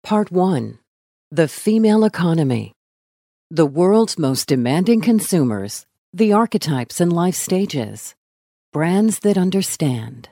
Part 1. The Female Economy. The world's most demanding consumers, the archetypes and life stages, brands that understand.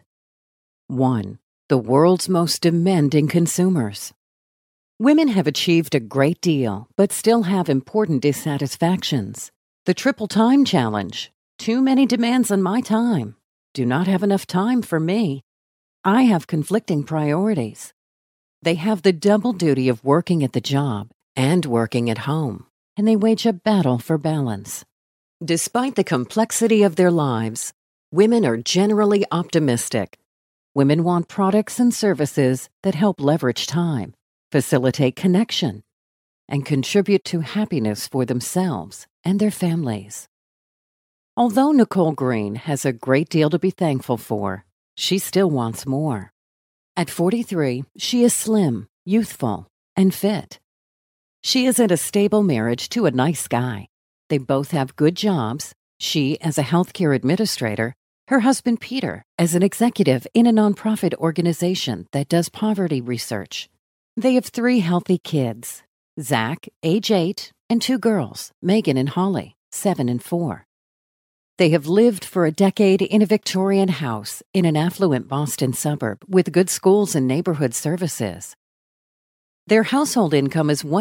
1. The world's most demanding consumers. Women have achieved a great deal, but still have important dissatisfactions. The triple time challenge. Too many demands on my time. Do not have enough time for me. I have conflicting priorities. They have the double duty of working at the job and working at home, and they wage a battle for balance. Despite the complexity of their lives, women are generally optimistic. Women want products and services that help leverage time, facilitate connection, and contribute to happiness for themselves and their families. Although Nicole Green has a great deal to be thankful for, she still wants more. At 43, she is slim, youthful, and fit. She is in a stable marriage to a nice guy. They both have good jobs, she as a healthcare administrator, her husband Peter as an executive in a nonprofit organization that does poverty research. They have 3 healthy kids, Zach, age 8, and 2 girls, Megan and Holly, 7 and 4. They have lived for a decade in a Victorian house in an affluent Boston suburb with good schools and neighborhood services. Their household income is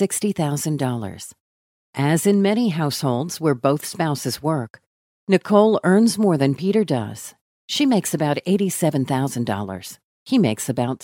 $160,000. As in many households where both spouses work, Nicole earns more than Peter does. She makes about $87,000. He makes about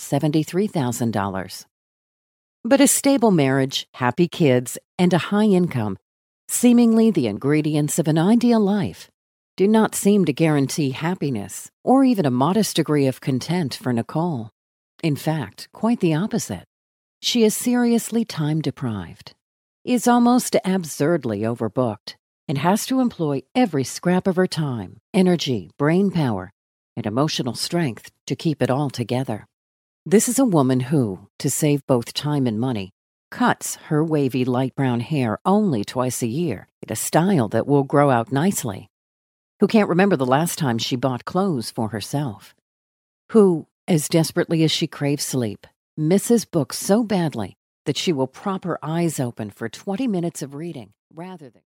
$73,000. But a stable marriage, happy kids, and a high income, seemingly the ingredients of an ideal life, do not seem to guarantee happiness or even a modest degree of content for Nicole. In fact, quite the opposite. She is seriously time-deprived, is almost absurdly overbooked, and has to employ every scrap of her time, energy, brain power, and emotional strength to keep it all together. This is a woman who, to save both time and money, cuts her wavy light brown hair only twice a year in a style that will grow out nicely, who can't remember the last time she bought clothes for herself, who, as desperately as she craves sleep, misses books so badly that she will prop her eyes open for 20 minutes of reading rather than